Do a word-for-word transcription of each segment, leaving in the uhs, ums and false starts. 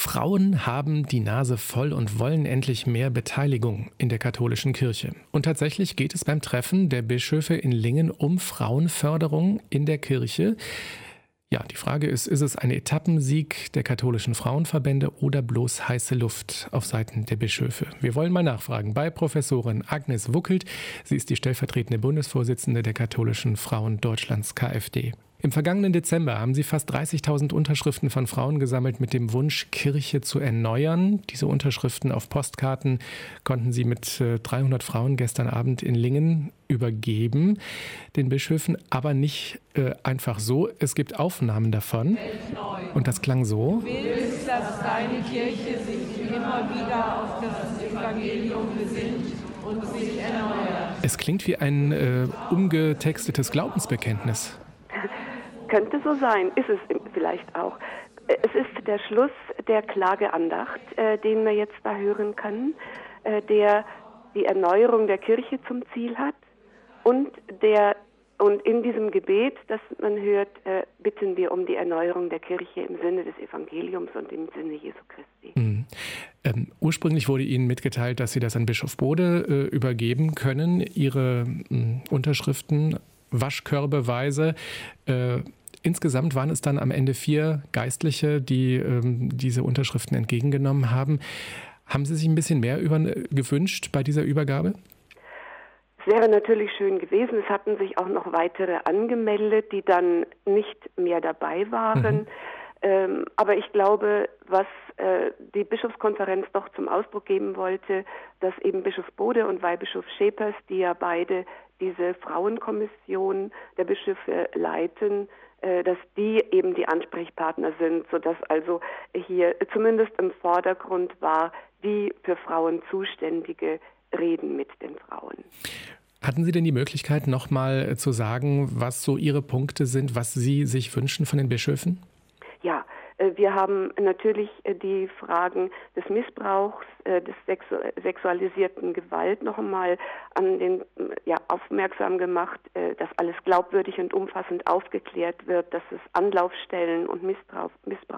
Frauen haben die Nase voll und wollen endlich mehr Beteiligung in der katholischen Kirche. Und tatsächlich geht es beim Treffen der Bischöfe in Lingen um Frauenförderung in der Kirche. Ja, die Frage ist, ist es ein Etappensieg der katholischen Frauenverbände oder bloß heiße Luft auf Seiten der Bischöfe? Wir wollen mal nachfragen bei Professorin Agnes Wuckelt. Sie ist die stellvertretende Bundesvorsitzende der katholischen Frauen Deutschlands K F D. Im vergangenen Dezember haben Sie fast dreißigtausend Unterschriften von Frauen gesammelt mit dem Wunsch, Kirche zu erneuern. Diese Unterschriften auf Postkarten konnten Sie mit dreihundert Frauen gestern Abend in Lingen übergeben, den Bischöfen, aber nicht äh, einfach so. Es gibt Aufnahmen davon und das klang so. Du willst, dass deine Kirche sich immer wieder auf das Evangelium besinnt und sich erneuert. Es klingt wie ein äh, umgetextetes Glaubensbekenntnis. Könnte so sein, ist es vielleicht auch. Es ist der Schluss der Klageandacht, äh, den wir jetzt da hören können, äh, der die Erneuerung der Kirche zum Ziel hat und der und in diesem Gebet, das man hört, äh, bitten wir um die Erneuerung der Kirche im Sinne des Evangeliums und im Sinne Jesu Christi. Mhm. Ähm, ursprünglich wurde Ihnen mitgeteilt, dass Sie das an Bischof Bode äh, übergeben können, Ihre mh, Unterschriften waschkörbeweise. Äh, Insgesamt waren es dann am Ende vier Geistliche, die ähm, diese Unterschriften entgegengenommen haben. Haben Sie sich ein bisschen mehr über, gewünscht bei dieser Übergabe? Es wäre natürlich schön gewesen. Es hatten sich auch noch weitere angemeldet, die dann nicht mehr dabei waren. Mhm. Ähm, aber ich glaube, was äh, die Bischofskonferenz doch zum Ausdruck geben wollte, dass eben Bischof Bode und Weihbischof Schepers, die ja beide diese Frauenkommission der Bischöfe leiten, dass die eben die Ansprechpartner sind, sodass also hier zumindest im Vordergrund war, die für Frauen zuständige Reden mit den Frauen. Hatten Sie denn die Möglichkeit, nochmal zu sagen, was so Ihre Punkte sind, was Sie sich wünschen von den Bischöfen? Ja, wir haben natürlich die Fragen des Missbrauchs, des sexu- sexualisierten Gewalt noch einmal an den, ja, aufmerksam gemacht, dass alles glaubwürdig und umfassend aufgeklärt wird, dass es Anlaufstellen und Missbrauch,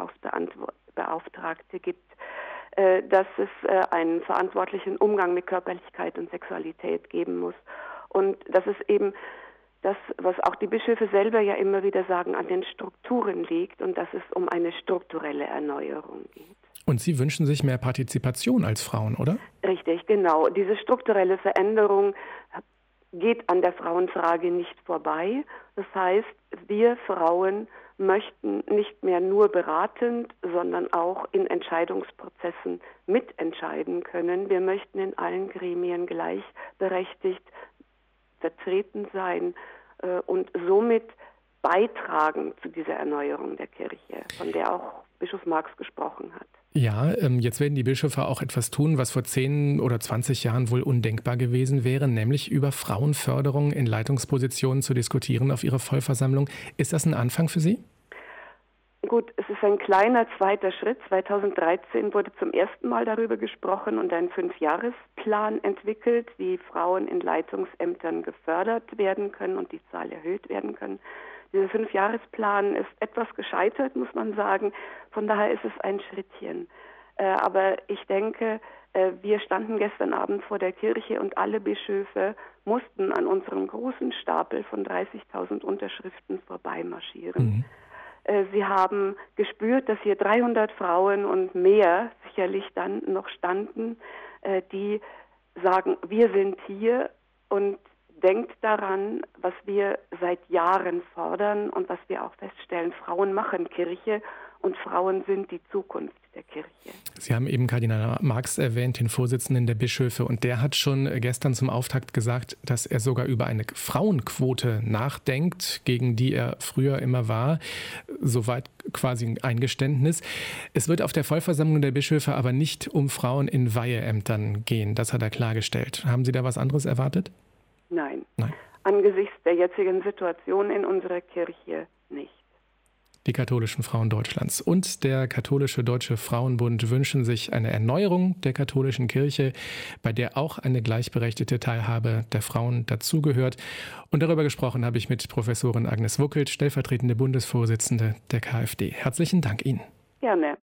Missbrauchsbeauftragte gibt, dass es einen verantwortlichen Umgang mit Körperlichkeit und Sexualität geben muss und dass es eben das, was auch die Bischöfe selber ja immer wieder sagen, an den Strukturen liegt und dass es um eine strukturelle Erneuerung geht. Und Sie wünschen sich mehr Partizipation als Frauen, oder? Richtig, genau. Diese strukturelle Veränderung geht an der Frauenfrage nicht vorbei. Das heißt, wir Frauen möchten nicht mehr nur beratend, sondern auch in Entscheidungsprozessen mitentscheiden können. Wir möchten in allen Gremien gleichberechtigt vertreten sein äh, und somit beitragen zu dieser Erneuerung der Kirche, von der auch Bischof Marx gesprochen hat. Ja, ähm, jetzt werden die Bischöfe auch etwas tun, was vor zehn oder zwanzig Jahren wohl undenkbar gewesen wäre, nämlich über Frauenförderung in Leitungspositionen zu diskutieren auf ihrer Vollversammlung. Ist das ein Anfang für Sie? Gut, es ist ein kleiner zweiter Schritt. zweitausenddreizehn wurde zum ersten Mal darüber gesprochen und ein Fünfjahresplan entwickelt, wie Frauen in Leitungsämtern gefördert werden können und die Zahl erhöht werden können. Dieser Fünfjahresplan ist etwas gescheitert, muss man sagen. Von daher ist es ein Schrittchen. Äh, aber ich denke, äh, wir standen gestern Abend vor der Kirche und alle Bischöfe mussten an unserem großen Stapel von dreißigtausend Unterschriften vorbeimarschieren. Mhm. Sie haben gespürt, dass hier dreihundert Frauen und mehr sicherlich dann noch standen, die sagen, wir sind hier und denkt daran, was wir seit Jahren fordern und was wir auch feststellen. Frauen machen Kirche und Frauen sind die Zukunft der Kirche. Sie haben eben Kardinal Marx erwähnt, den Vorsitzenden der Bischöfe, und der hat schon gestern zum Auftakt gesagt, dass er sogar über eine Frauenquote nachdenkt, gegen die er früher immer war. Soweit quasi ein Eingeständnis. Es wird auf der Vollversammlung der Bischöfe aber nicht um Frauen in Weiheämtern gehen. Das hat er klargestellt. Haben Sie da was anderes erwartet? Nein. Nein. Angesichts der jetzigen Situation in unserer Kirche nicht. Die katholischen Frauen Deutschlands und der Katholische Deutsche Frauenbund wünschen sich eine Erneuerung der katholischen Kirche, bei der auch eine gleichberechtigte Teilhabe der Frauen dazugehört. Und darüber gesprochen habe ich mit Professorin Agnes Wuckelt, stellvertretende Bundesvorsitzende der K F D. Herzlichen Dank Ihnen. Gerne.